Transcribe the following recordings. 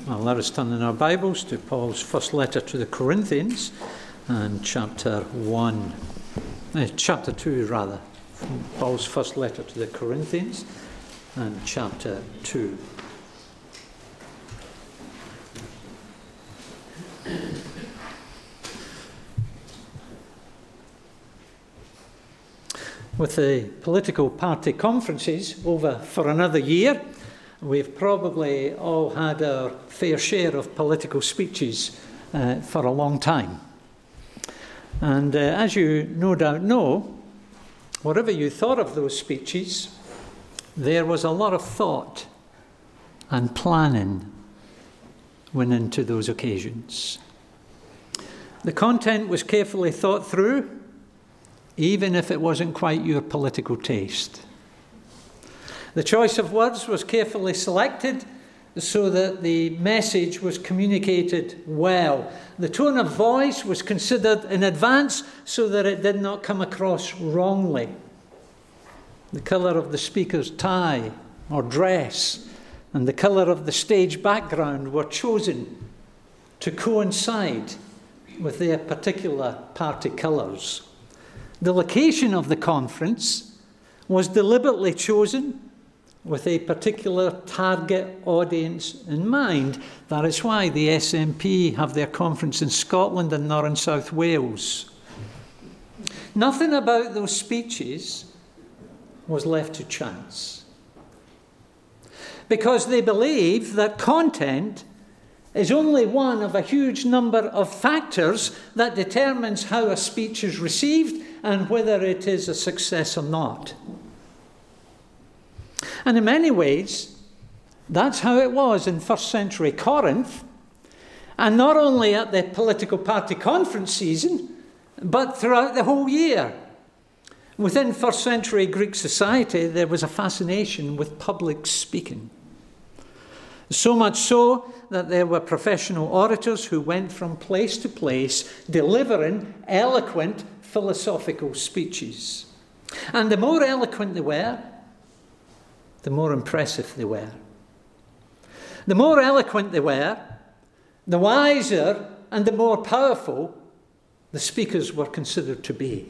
Well, let us turn in our Bibles to Paul's first letter to the Corinthians and chapter 2 rather. Paul's first letter to the Corinthians and chapter 2. With the political party conferences over for another year, we've probably all had our fair share of political speeches for a long time. And as you no doubt know, whatever you thought of those speeches, there was a lot of thought and planning went into those occasions. The content was carefully thought through, even if it wasn't quite your political taste. The choice of words was carefully selected so that the message was communicated well. The tone of voice was considered in advance so that it did not come across wrongly. The colour of the speaker's tie or dress and the colour of the stage background were chosen to coincide with their particular party colours. The location of the conference was deliberately chosen with a particular target audience in mind. That is why the SNP have their conference in Scotland and not in South Wales. Nothing about those speeches was left to chance, because they believe that content is only one of a huge number of factors that determines how a speech is received and whether it is a success or not. And in many ways, that's how it was in first century Corinth, and not only at the political party conference season, but throughout the whole year. Within first century Greek society, there was a fascination with public speaking. So much so that there were professional orators who went from place to place delivering eloquent philosophical speeches. And the more eloquent they were, the more impressive they were. The more eloquent they were, the wiser and the more powerful the speakers were considered to be.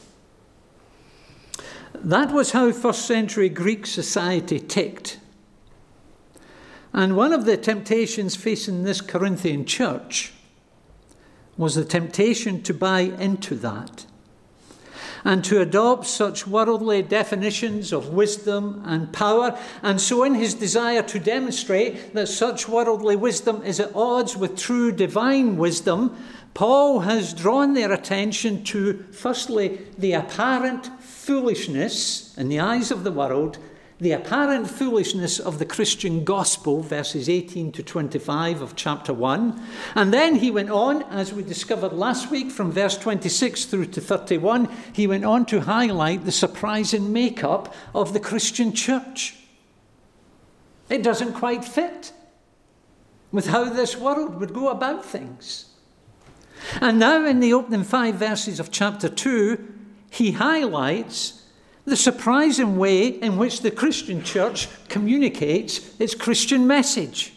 That was how first century Greek society ticked. And one of the temptations facing this Corinthian church was the temptation to buy into that and to adopt such worldly definitions of wisdom and power. And so in his desire to demonstrate that such worldly wisdom is at odds with true divine wisdom, Paul has drawn their attention to, firstly, the apparent foolishness in the eyes of the world, the apparent foolishness of the Christian gospel, verses 18 to 25 of chapter 1. And then he went on, as we discovered last week, from verse 26 through to 31, he went on to highlight the surprising makeup of the Christian church. It doesn't quite fit with how this world would go about things. And now in the opening 5 verses of chapter 2, he highlights the surprising way in which the Christian church communicates its Christian message.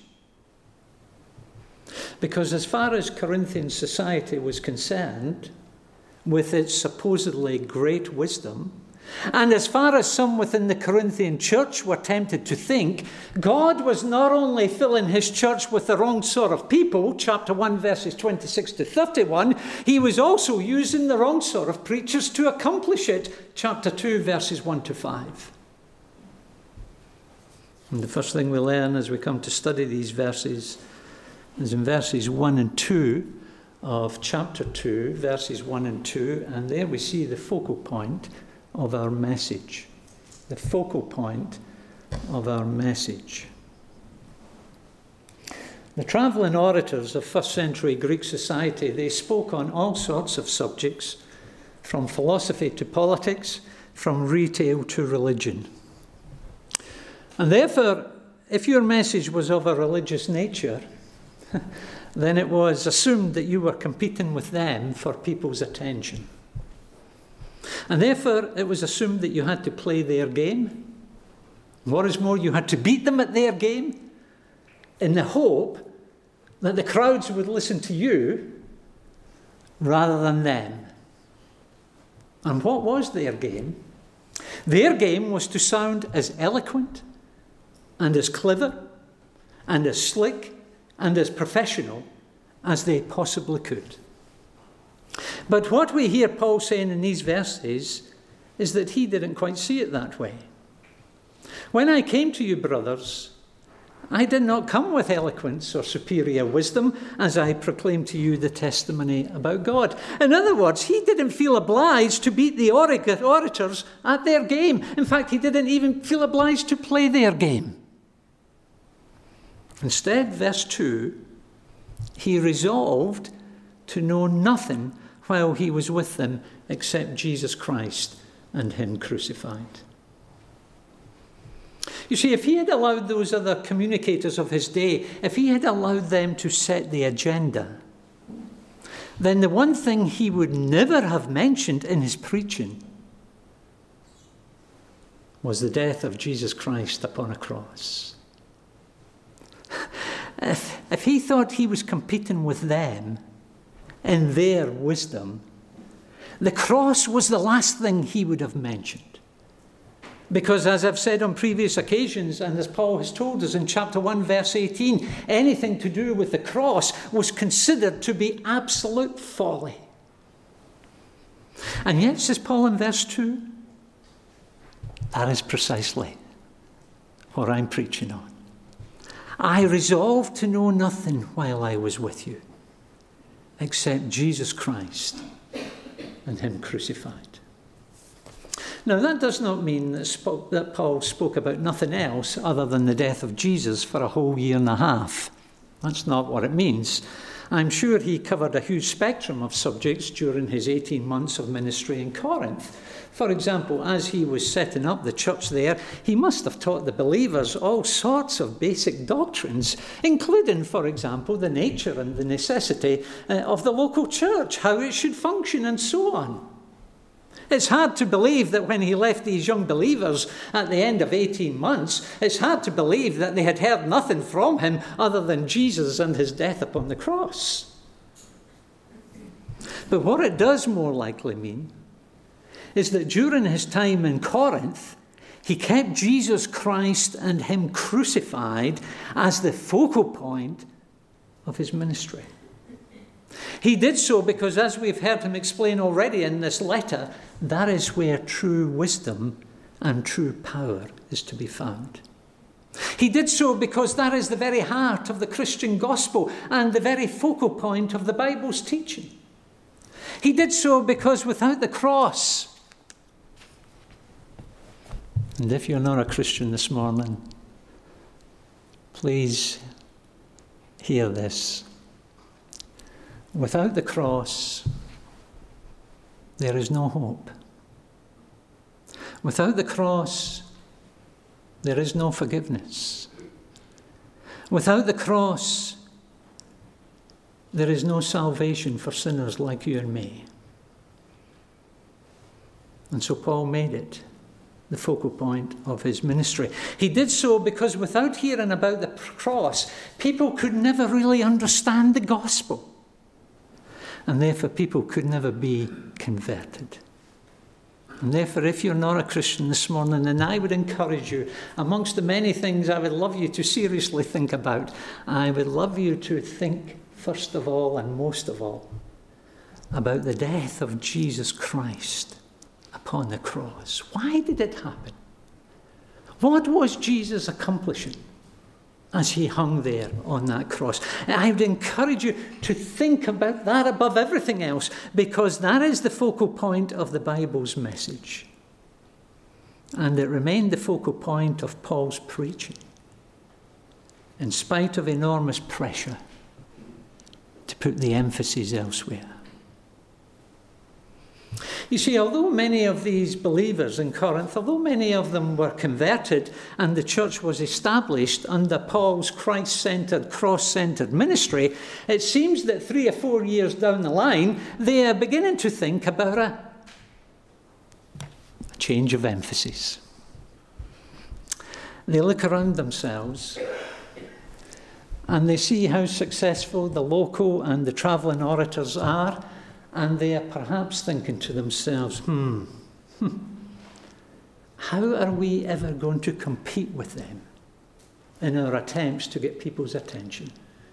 Because as far as Corinthian society was concerned, with its supposedly great wisdom, and as far as some within the Corinthian church were tempted to think, God was not only filling his church with the wrong sort of people, chapter 1 verses 26 to 31, he was also using the wrong sort of preachers to accomplish it, chapter 2 verses 1 to 5. And the first thing we learn as we come to study these verses is in verses 1 and 2 of chapter 2, verses 1 and 2, and there we see the focal point of our message. The focal point of our message. The travelling orators of first century Greek society, they spoke on all sorts of subjects, from philosophy to politics, from retail to religion. And therefore, if your message was of a religious nature, then it was assumed that you were competing with them for people's attention. And therefore, it was assumed that you had to play their game. What is more, you had to beat them at their game in the hope that the crowds would listen to you rather than them. And what was their game? Their game was to sound as eloquent and as clever and as slick and as professional as they possibly could. But what we hear Paul saying in these verses is that he didn't quite see it that way. When I came to you, brothers, I did not come with eloquence or superior wisdom as I proclaimed to you the testimony about God. In other words, he didn't feel obliged to beat the orators at their game. In fact, he didn't even feel obliged to play their game. Instead, verse 2, he resolved to know nothing while he was with them except Jesus Christ and him crucified. You see, if he had allowed those other communicators of his day, if he had allowed them to set the agenda, then the one thing he would never have mentioned in his preaching was the death of Jesus Christ upon a cross. If he thought he was competing with them in their wisdom, the cross was the last thing he would have mentioned. Because as I've said on previous occasions, and as Paul has told us in chapter 1, verse 18, anything to do with the cross was considered to be absolute folly. And yet, says Paul in verse 2, that is precisely what I'm preaching on. I resolved to know nothing while I was with you, except Jesus Christ and him crucified. Now, that does not mean that Paul spoke about nothing else other than the death of Jesus for a whole year and a half. That's not what it means. I'm sure he covered a huge spectrum of subjects during his 18 months of ministry in Corinth. For example, as he was setting up the church there, he must have taught the believers all sorts of basic doctrines, including, for example, the nature and the necessity of the local church, how it should function, and so on. It's hard to believe that when he left these young believers at the end of 18 months, it's hard to believe that they had heard nothing from him other than Jesus and his death upon the cross. But what it does more likely mean is that during his time in Corinth, he kept Jesus Christ and him crucified as the focal point of his ministry. He did so because, as we've heard him explain already in this letter, that is where true wisdom and true power is to be found. He did so because that is the very heart of the Christian gospel and the very focal point of the Bible's teaching. He did so because without the cross, and if you're not a Christian this morning, please hear this. Without the cross, there is no hope. Without the cross, there is no forgiveness. Without the cross, there is no salvation for sinners like you and me. And so Paul made it the focal point of his ministry. He did so because without hearing about the cross, people could never really understand the gospel. And therefore people could never be converted. And therefore, if you're not a Christian this morning, then I would encourage you, amongst the many things I would love you to seriously think about, I would love you to think first of all and most of all about the death of Jesus Christ upon the cross. Why did it happen? What was Jesus accomplishing as he hung there on that cross? And I would encourage you to think about that above everything else, because that is the focal point of the Bible's message. And it remained the focal point of Paul's preaching, in spite of enormous pressure to put the emphasis elsewhere. You see, although many of these believers in Corinth, although many of them were converted and the church was established under Paul's Christ-centered, cross-centered ministry, it seems that 3 or 4 years down the line, they are beginning to think about a change of emphasis. They look around themselves and they see how successful the local and the travelling orators are, and they are perhaps thinking to themselves, how are we ever going to compete with them in our attempts to get people's attention?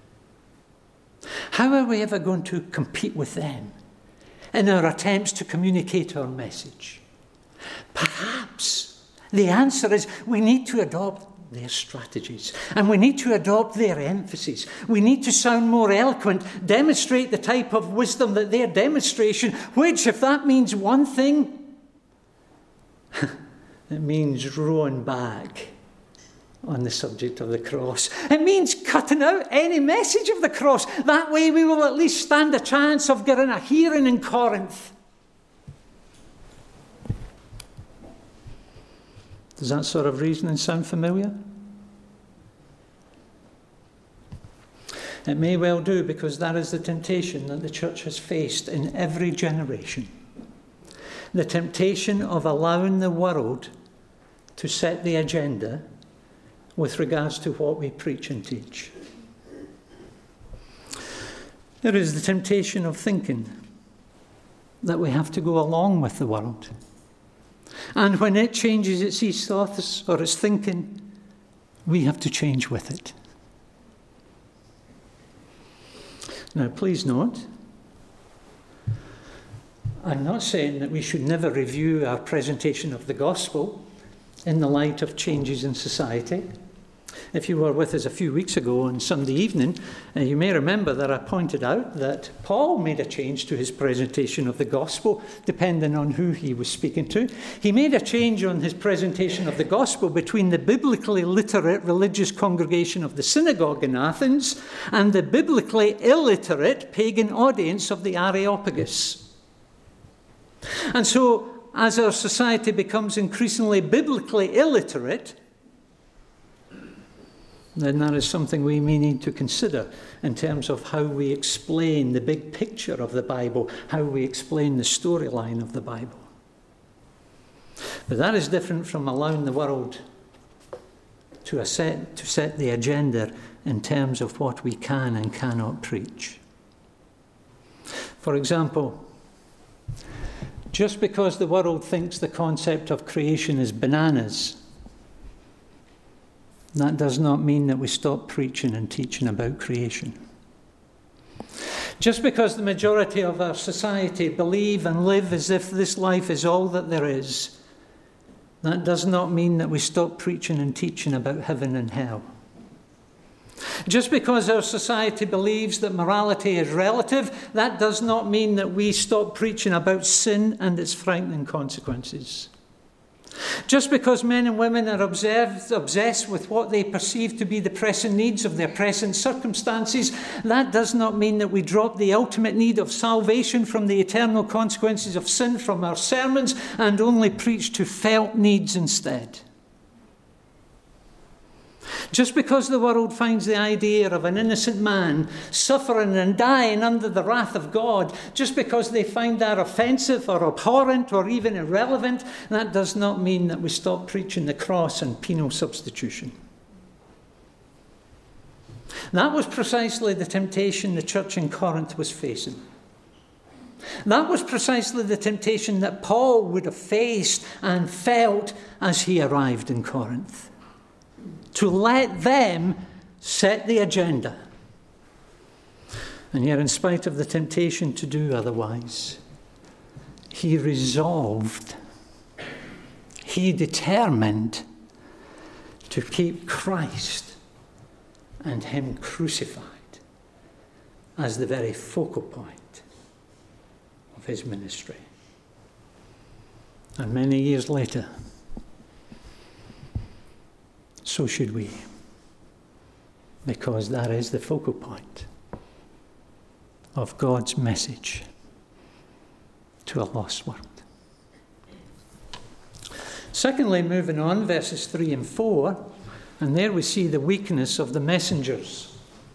How are we ever going to compete with them in our attempts to communicate our message? Perhaps the answer is we need to adopt their strategies, and we need to adopt their emphasis. We need to sound more eloquent, demonstrate the type of wisdom that their demonstration, which, if that means one thing, it means rowing back on the subject of the cross. It means cutting out any message of the cross. That way we will at least stand a chance of getting a hearing in Corinth. Does that sort of reasoning sound familiar? It may well do, because that is the temptation that the church has faced in every generation. The temptation of allowing the world to set the agenda with regards to what we preach and teach. There is the temptation of thinking that we have to go along with the world. And when it changes its ethos or its thinking, we have to change with it. Now, please note, I'm not saying that we should never review our presentation of the gospel in the light of changes in society. If you were with us a few weeks ago on Sunday evening, you may remember that I pointed out that Paul made a change to his presentation of the gospel, depending on who he was speaking to. He made a change on his presentation of the gospel between the biblically literate religious congregation of the synagogue in Athens and the biblically illiterate pagan audience of the Areopagus. And so, as our society becomes increasingly biblically illiterate, then that is something we may need to consider in terms of how we explain the big picture of the Bible, how we explain the storyline of the Bible. But that is different from allowing the world to set the agenda in terms of what we can and cannot preach. For example, just because the world thinks the concept of creation is bananas, that does not mean that we stop preaching and teaching about creation. Just because the majority of our society believe and live as if this life is all that there is, that does not mean that we stop preaching and teaching about heaven and hell. Just because our society believes that morality is relative, that does not mean that we stop preaching about sin and its frightening consequences. Just because men and women are obsessed with what they perceive to be the pressing needs of their present circumstances, that does not mean that we drop the ultimate need of salvation from the eternal consequences of sin from our sermons and only preach to felt needs instead. Just because the world finds the idea of an innocent man suffering and dying under the wrath of God, just because they find that offensive or abhorrent or even irrelevant, that does not mean that we stop preaching the cross and penal substitution. That was precisely the temptation the church in Corinth was facing. That was precisely the temptation that Paul would have faced and felt as he arrived in Corinth. To let them set the agenda. And yet, in spite of the temptation to do otherwise, he resolved, he determined to keep Christ and him crucified as the very focal point of his ministry. And many years later, so should we, because that is the focal point of God's message to a lost world. Secondly, moving on, verses 3 and 4, and there we see the weakness of the messengers.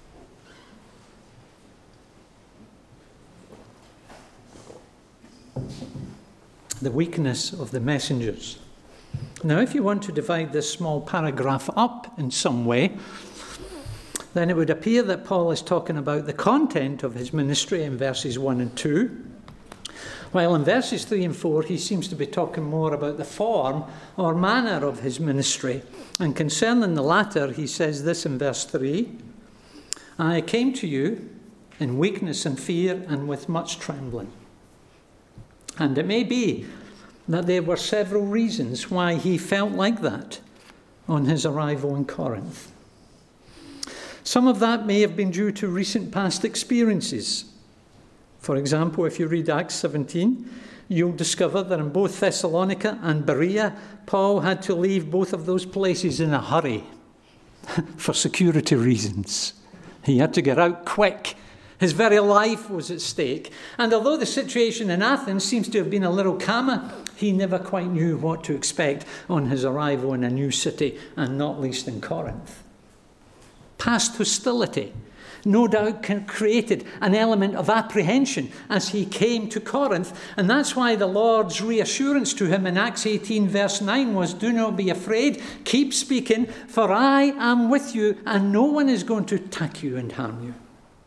The weakness of the messengers. Now, if you want to divide this small paragraph up in some way, then it would appear that Paul is talking about the content of his ministry in verses 1 and 2, while in verses 3 and 4 he seems to be talking more about the form or manner of his ministry. And concerning the latter, he says this in verse 3, I came to you in weakness and fear and with much trembling. And it may be that there were several reasons why he felt like that on his arrival in Corinth. Some of that may have been due to recent past experiences. For example, if you read Acts 17, you'll discover that in both Thessalonica and Berea, Paul had to leave both of those places in a hurry for security reasons. He had to get out quick. His very life was at stake. And although the situation in Athens seems to have been a little calmer, he never quite knew what to expect on his arrival in a new city, and not least in Corinth. Past hostility no doubt created an element of apprehension as he came to Corinth. And that's why the Lord's reassurance to him in Acts 18 verse 9 was, do not be afraid, keep speaking, for I am with you, and no one is going to attack you and harm you.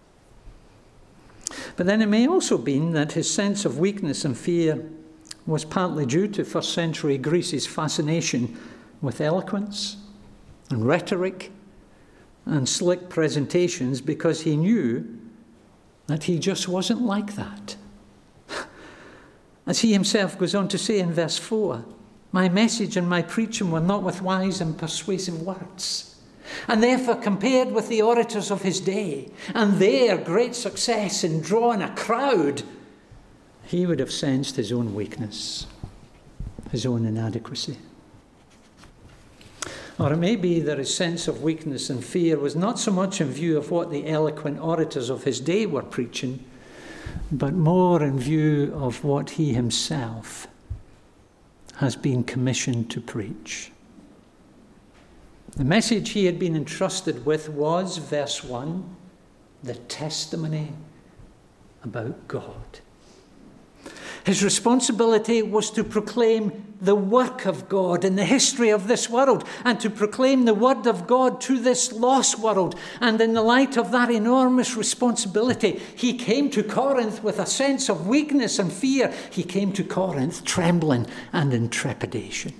But then it may also have been that his sense of weakness and fear was partly due to first century Greece's fascination with eloquence and rhetoric and slick presentations, because he knew that he just wasn't like that. As he himself goes on to say in verse 4, my message and my preaching were not with wise and persuasive words. And therefore, compared with the orators of his day and their great success in drawing a crowd, he would have sensed his own weakness, his own inadequacy. Or it may be that his sense of weakness and fear was not so much in view of what the eloquent orators of his day were preaching, but more in view of what he himself has been commissioned to preach. The message he had been entrusted with was, verse 1, the testimony about God. His responsibility was to proclaim the work of God in the history of this world, and to proclaim the word of God to this lost world. And in the light of that enormous responsibility, he came to Corinth with a sense of weakness and fear. He came to Corinth trembling and in trepidation.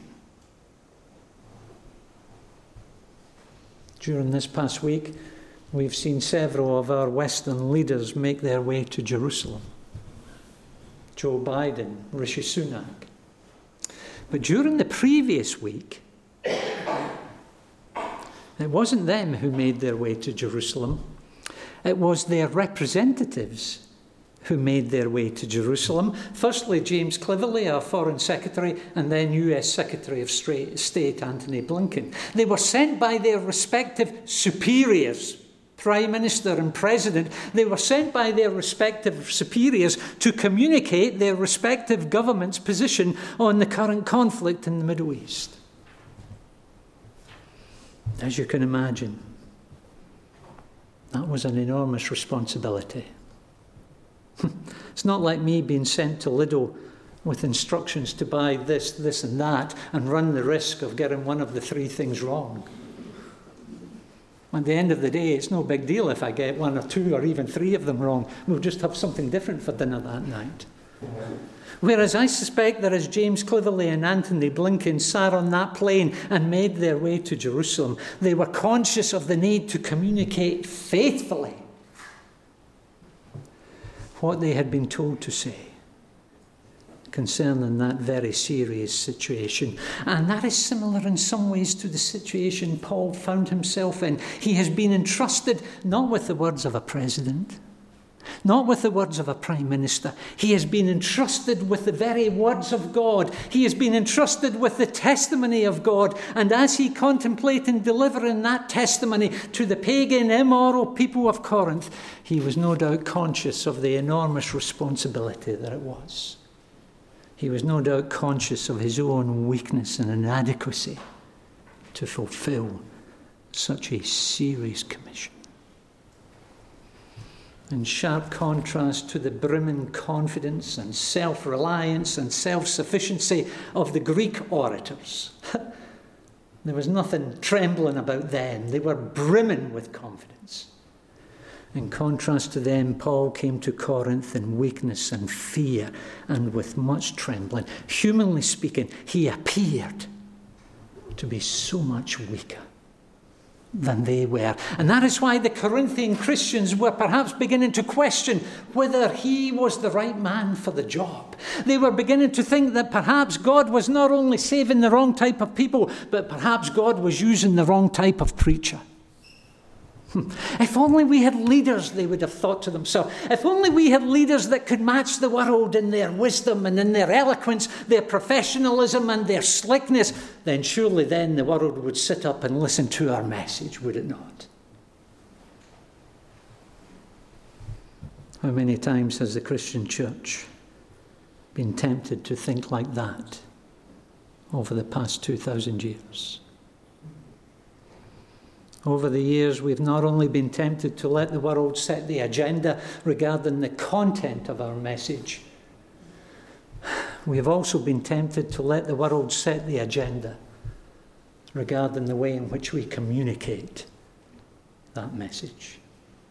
During this past week, we've seen several of our Western leaders make their way to Jerusalem. Joe Biden, Rishi Sunak. But during the previous week, it wasn't them who made their way to Jerusalem. It was their representatives who made their way to Jerusalem. Firstly, James Cleverly, our Foreign Secretary, and then US Secretary of State Antony Blinken. They were sent by their respective superiors, Prime Minister and President. They were sent by their respective superiors to communicate their respective government's position on the current conflict in the Middle East. As you can imagine, that was an enormous responsibility. It's not like me being sent to Lidl with instructions to buy this, this and that, and run the risk of getting one of the three things wrong. At the end of the day, it's no big deal if I get one or two or even three of them wrong. We'll just have something different for dinner that night. Whereas I suspect that as James Cleverly and Antony Blinken sat on that plane and made their way to Jerusalem, they were conscious of the need to communicate faithfully what they had been told to say concerning that very serious situation. And that is similar in some ways to the situation Paul found himself in. He has been entrusted not with the words of a president, not with the words of a prime minister. He has been entrusted with the very words of God. He has been entrusted with the testimony of God. And as he contemplated delivering that testimony to the pagan, immoral people of Corinth, he was no doubt conscious of the enormous responsibility that it was. He was no doubt conscious of his own weakness and inadequacy to fulfill such a serious commission. In sharp contrast to the brimming confidence and self-reliance and self-sufficiency of the Greek orators, There was nothing trembling about them. They were brimming with confidence. In contrast to them, Paul came to Corinth in weakness and fear and with much trembling. Humanly speaking, he appeared to be so much weaker than they were. And that is why the Corinthian Christians were perhaps beginning to question whether he was the right man for the job. They were beginning to think that perhaps God was not only saving the wrong type of people, but perhaps God was using the wrong type of preacher. If only we had leaders, they would have thought to themselves. If only we had leaders that could match the world in their wisdom and in their eloquence, their professionalism and their slickness, then surely then the world would sit up and listen to our message, would it not? How many times has the Christian church been tempted to think like that over the past 2,000 years? Over the years, we've not only been tempted to let the world set the agenda regarding the content of our message, we have also been tempted to let the world set the agenda regarding the way in which we communicate that message.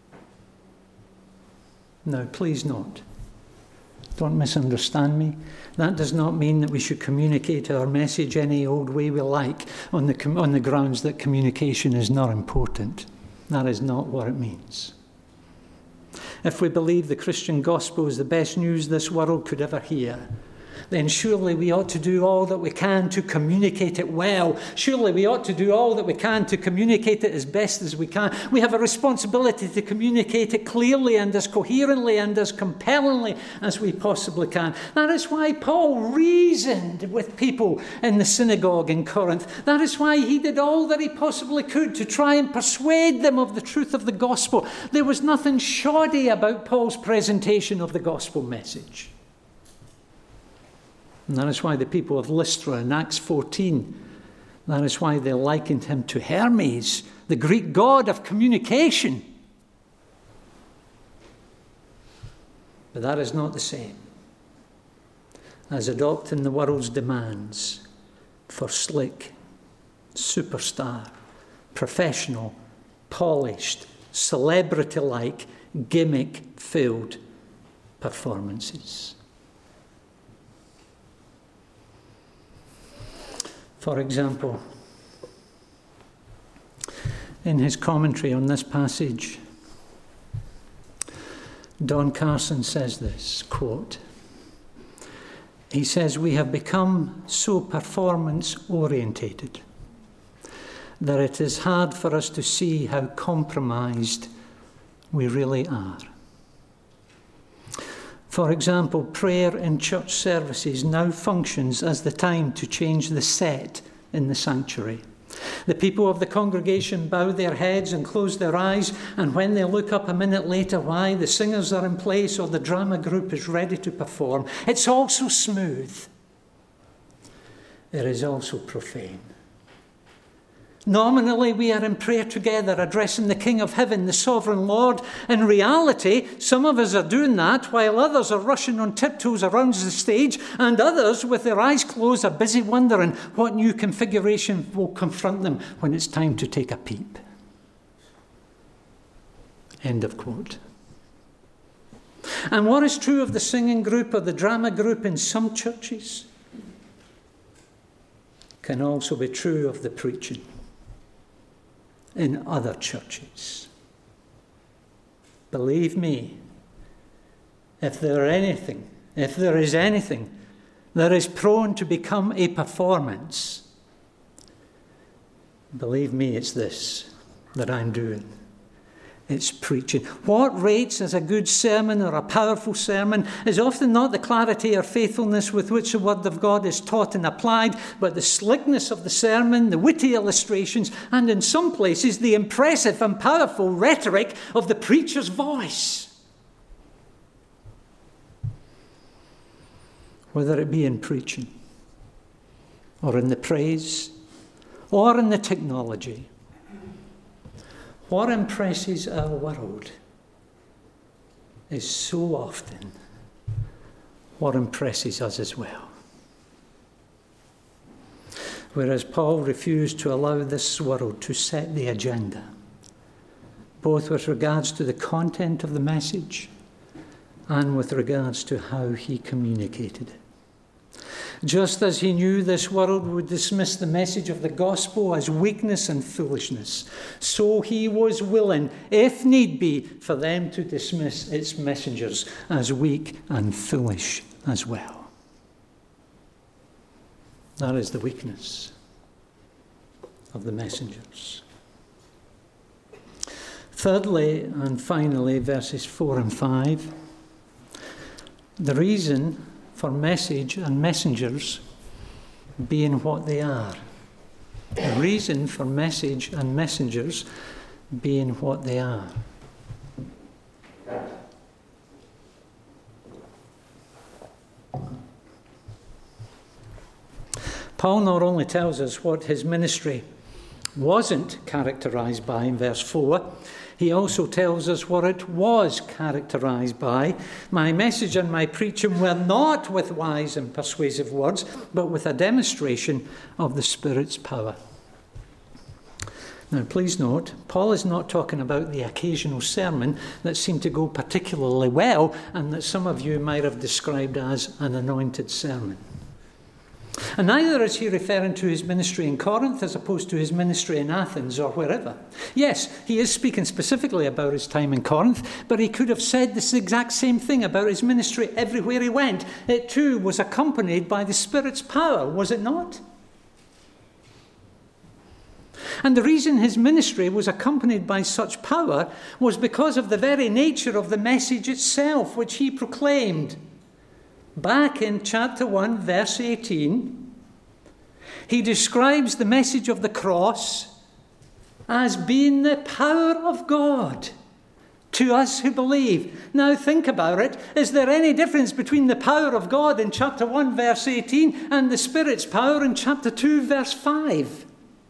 Now, please note, don't misunderstand me. That does not mean that we should communicate our message any old way we like on the grounds that communication is not important. That is not what it means. If we believe the Christian gospel is the best news this world could ever hear, then surely we ought to do all that we can to communicate it well. Surely we ought to do all that we can to communicate it as best as we can. We have a responsibility to communicate it clearly and as coherently and as compellingly as we possibly can. That is why Paul reasoned with people in the synagogue in Corinth. That is why he did all that he possibly could to try and persuade them of the truth of the gospel. There was nothing shoddy about Paul's presentation of the gospel message. And that is why the people of Lystra in Acts 14, that is why they likened him to Hermes, the Greek god of communication. But that is not the same as adopting the world's demands for slick, superstar, professional, polished, celebrity-like, gimmick-filled performances. For example, in his commentary on this passage, Don Carson says this, quote, he says, "We have become so performance-orientated that it is hard for us to see how compromised we really are. For example, prayer in church services now functions as the time to change the set in the sanctuary. The people of the congregation bow their heads and close their eyes, and when they look up a minute later, why, the singers are in place or the drama group is ready to perform. It's all so smooth. It is also profane. Nominally, we are in prayer together, addressing the King of Heaven, the Sovereign Lord. In reality, some of us are doing that, while others are rushing on tiptoes around the stage, and others, with their eyes closed, are busy wondering what new configuration will confront them when it's time to take a peep." End of quote. And what is true of the singing group or the drama group in some churches can also be true of the preaching in other churches. Believe me, if there is anything that is prone to become a performance, believe me, it's this that I'm doing. It's preaching. What rates as a good sermon or a powerful sermon is often not the clarity or faithfulness with which the Word of God is taught and applied, but the slickness of the sermon, the witty illustrations, and in some places the impressive and powerful rhetoric of the preacher's voice. Whether it be in preaching, or in the praise, or in the technology, what impresses our world is so often what impresses us as well. whereas Paul refused to allow this world to set the agenda, both with regards to the content of the message and with regards to how he communicated it. Just as he knew this world would dismiss the message of the gospel as weakness and foolishness, so he was willing, if need be, for them to dismiss its messengers as weak and foolish as well. That is the weakness of the messengers. Thirdly and finally, verses 4 and 5. The reason for message and messengers being what they are. The reason for message and messengers being what they are. Paul not only tells us what his ministry wasn't characterized by in verse 4, he also tells us what it was characterized by. My message and my preaching were not with wise and persuasive words, but with a demonstration of the Spirit's power. Now, please note, Paul is not talking about the occasional sermon that seemed to go particularly well and that some of you might have described as an anointed sermon. And neither is he referring to his ministry in Corinth as opposed to his ministry in Athens or wherever. Yes, he is speaking specifically about his time in Corinth, but he could have said this exact same thing about his ministry everywhere he went. It too was accompanied by the Spirit's power, was it not? And the reason his ministry was accompanied by such power was because of the very nature of the message itself, which he proclaimed. Back in chapter 1, verse 18, he describes the message of the cross as being the power of God to us who believe. Now think about it. Is there any difference between the power of God in chapter 1, verse 18 and the Spirit's power in chapter 2, verse 5?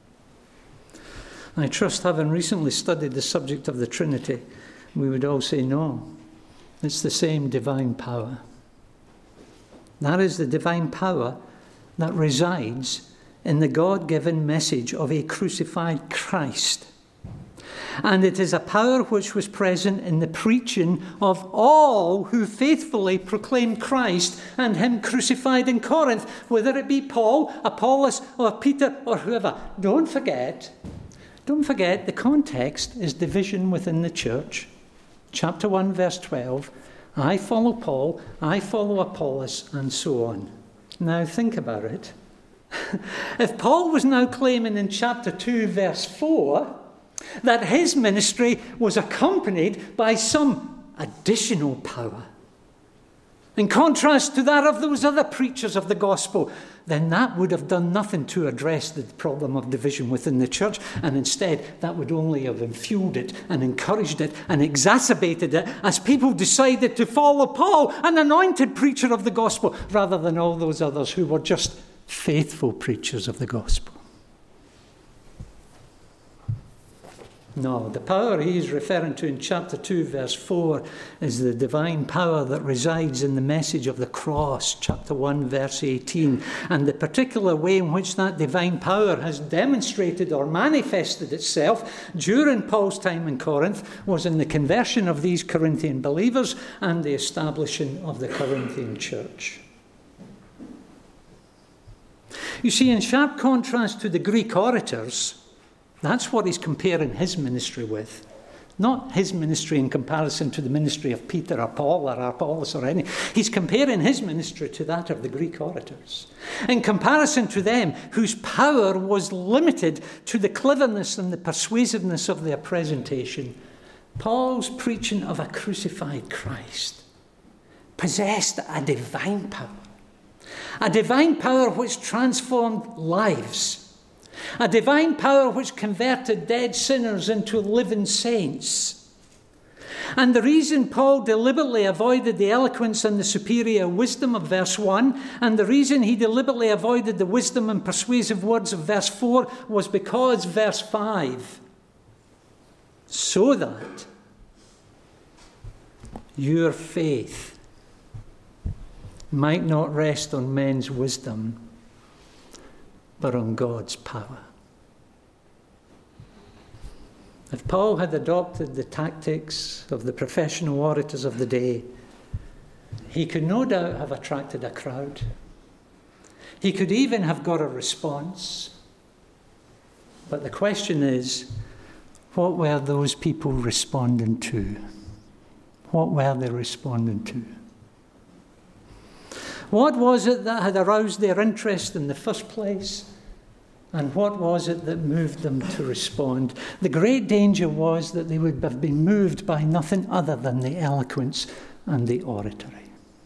I trust, having recently studied the subject of the Trinity, we would all say no. It's the same divine power. That is the divine power that resides in the God-given message of a crucified Christ. And it is a power which was present in the preaching of all who faithfully proclaimed Christ and him crucified in Corinth, whether it be Paul, Apollos, or Peter, or whoever. Don't forget, the context is division within the church. Chapter 1, verse 12. I follow Paul, I follow Apollos, and so on. Now think about it. If Paul was now claiming in chapter 2, verse 4, that his ministry was accompanied by some additional power, in contrast to that of those other preachers of the gospel, then that would have done nothing to address the problem of division within the church, and instead that would only have fueled it and encouraged it and exacerbated it as people decided to follow Paul, an anointed preacher of the gospel, rather than all those others who were just faithful preachers of the gospel. No, the power he is referring to in chapter 2, verse 4, is the divine power that resides in the message of the cross, chapter 1, verse 18. And the particular way in which that divine power has demonstrated or manifested itself during Paul's time in Corinth was in the conversion of these Corinthian believers and the establishing of the Corinthian church. You see, in sharp contrast to the Greek orators, that's what he's comparing his ministry with. Not his ministry in comparison to the ministry of Peter or Paul or Apollos or any. He's comparing his ministry to that of the Greek orators. In comparison to them, whose power was limited to the cleverness and the persuasiveness of their presentation, Paul's preaching of a crucified Christ possessed a divine power. A divine power which transformed lives. A divine power which converted dead sinners into living saints. And the reason Paul deliberately avoided the eloquence and the superior wisdom of verse 1, and the reason he deliberately avoided the wisdom and persuasive words of verse 4 was because, verse 5, so that your faith might not rest on men's wisdom, but on God's power. If Paul had adopted the tactics of the professional orators of the day, he could no doubt have attracted a crowd. He could even have got a response. But the question is, what were those people responding to? What were they responding to? What was it that had aroused their interest in the first place? And what was it that moved them to respond? The great danger was that they would have been moved by nothing other than the eloquence and the oratory.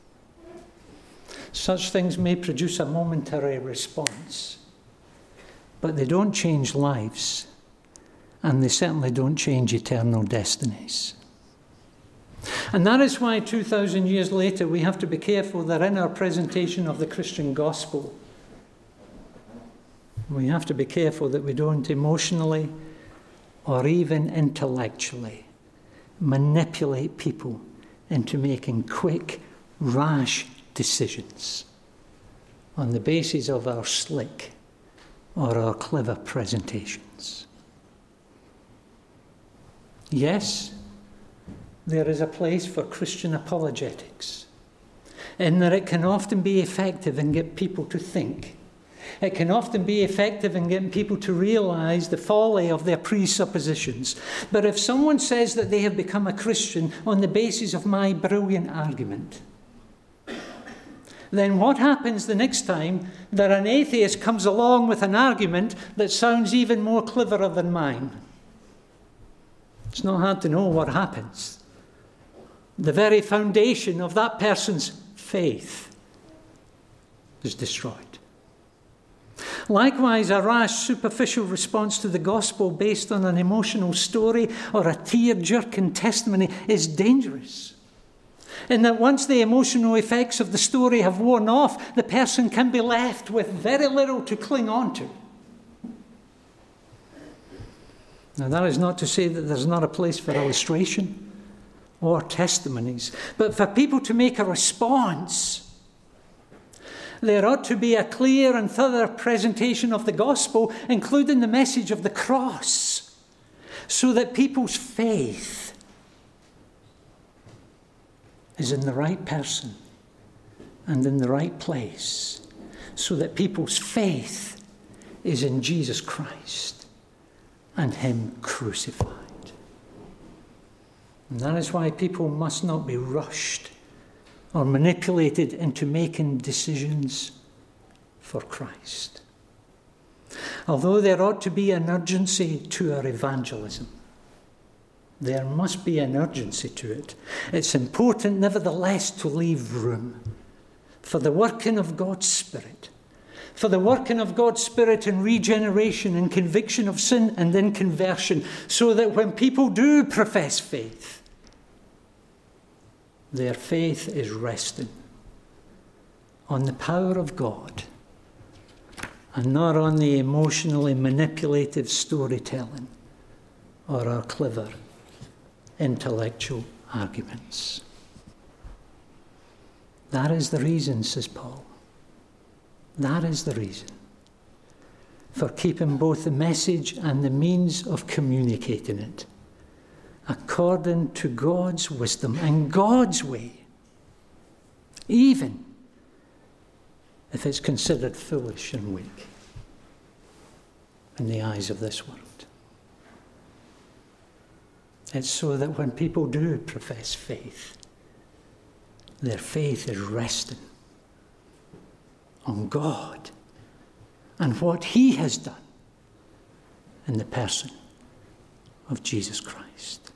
Such things may produce a momentary response, but they don't change lives, and they certainly don't change eternal destinies. And that is why 2,000 years later we have to be careful that in our presentation of the Christian gospel, we have to be careful that we don't emotionally or even intellectually manipulate people into making quick, rash decisions on the basis of our slick or our clever presentations. Yes, there is a place for Christian apologetics, in that it can often be effective in getting people to think. It can often be effective in getting people to realize the folly of their presuppositions. But if someone says that they have become a Christian on the basis of my brilliant argument, then what happens the next time that an atheist comes along with an argument that sounds even more cleverer than mine? It's not hard to know what happens. The very foundation of that person's faith is destroyed. Likewise, a rash, superficial response to the gospel based on an emotional story or a tear-jerking testimony is dangerous. In that once the emotional effects of the story have worn off, the person can be left with very little to cling on to. Now, that is not to say that there's not a place for illustration or testimonies, but for people to make a response, there ought to be a clear and thorough presentation of the gospel, including the message of the cross, so that people's faith is in the right person and in the right place, so that people's faith is in Jesus Christ and Him crucified. And that is why people must not be rushed or manipulated into making decisions for Christ. Although there ought to be an urgency to our evangelism, there must be an urgency to it. It's important, nevertheless, to leave room for the working of God's Spirit, for the working of God's Spirit in regeneration and conviction of sin and in conversion, so that when people do profess faith, their faith is resting on the power of God and not on the emotionally manipulative storytelling or our clever intellectual arguments. That is the reason, says Paul. That is the reason for keeping both the message and the means of communicating it according to God's wisdom and God's way, even if it's considered foolish and weak in the eyes of this world. It's so that when people do profess faith, their faith is resting on God and what He has done in the person of Jesus Christ.